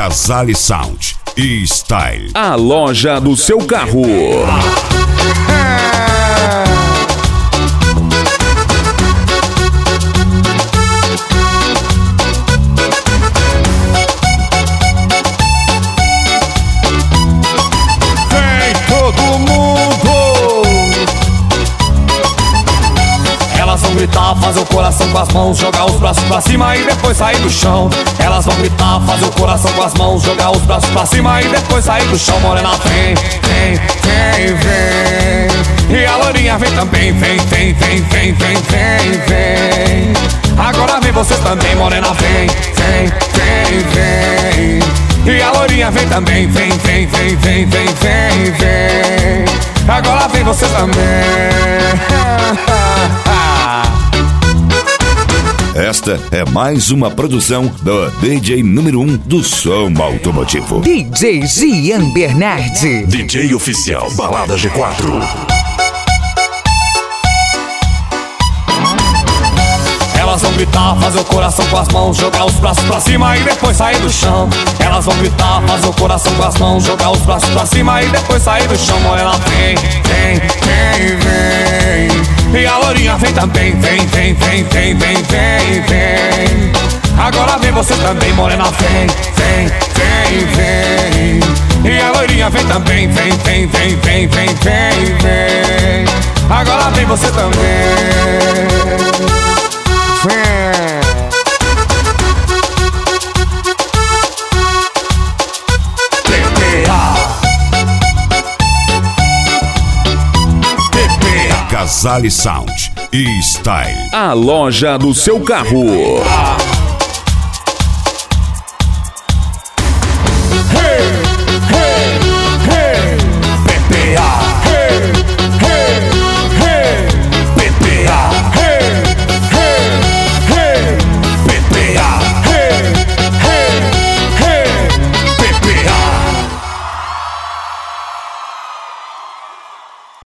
Casale Sound e Style. A loja do seu carro. Elas vão gritar, fazer o coração com as mãos, jogar os braços pra cima e depois sair do chão. Elas vão gritar, fazer o coração com as mãos, jogar os braços pra cima e depois sair do chão. Morena vem, vem, vem, vem. E a loirinha vem também, vem, vem, vem, vem, vem, vem, vem. Agora vem você também, morena vem, vem, vem, vem. E a loirinha vem também, vem, vem, vem, vem, vem, vem, vem. Agora vem você também. Esta é mais uma produção do DJ número 1 do som automotivo. DJ Gian Bernardi. DJ oficial Balada G4. Elas vão gritar, fazer o coração com as mãos, jogar os braços pra cima e depois sair do chão. Elas vão gritar, fazer o coração com as mãos, jogar os braços pra cima e depois sair do chão. Morena vem, vem, vem, vem. E a loirinha vem também, vem, vem, vem, vem, vem, vem, vem. Agora vem você também, morena vem, vem, vem, vem. E a loirinha vem também, vem, vem, vem, vem, vem, vem, vem. Agora vem você também. Casale Sound e Style. A loja do seu carro.